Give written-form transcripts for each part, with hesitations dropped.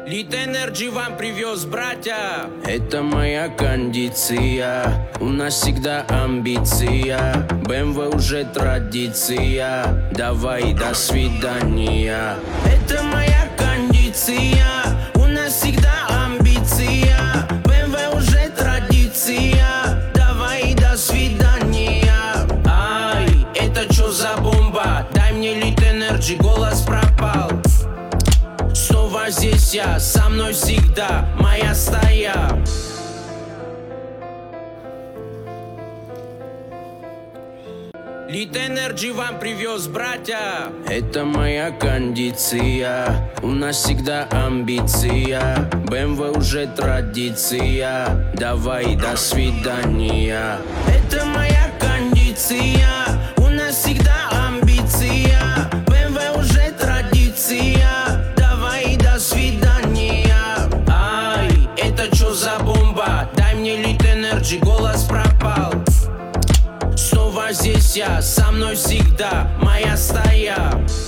Лит Energy вам привез, братья. Это моя кондиция, у нас всегда амбиция. BMW уже традиция, давай до свидания. Это моя кондиция, у нас всегда амбиция. BMW уже традиция, давай до свидания. Ай, это чё за бомба? Дай мне Лит Energy, голос пропал. Снова здесь я, со мной всегда моя стая. Лит Energy вам привез, братья. Это моя кондиция, у нас всегда амбиция. BMW уже традиция, давай до свидания. Это моя кондиция, у нас всегда амбиция. BMW уже традиция, давай до свидания. Ай, это чё за бомба? Дай мне Лит Energy, голос пропал. Снова здесь я, со мной всегда моя стая.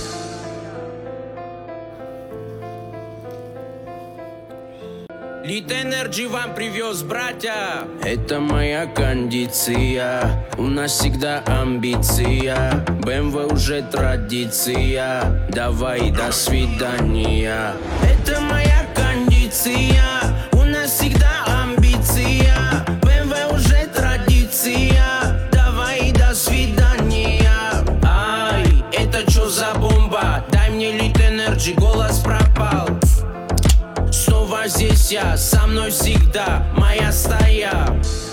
Лит Energy вам привез, братья. Это моя кондиция, у нас всегда амбиция. BMW уже традиция, давай до свидания. Это моя кондиция, у нас всегда амбиция. BMW уже традиция, давай до свидания. Ай, это чё за бомба? Дай мне Лит Energy, голос пропал. Снова здесь я, со мной всегда моя стая.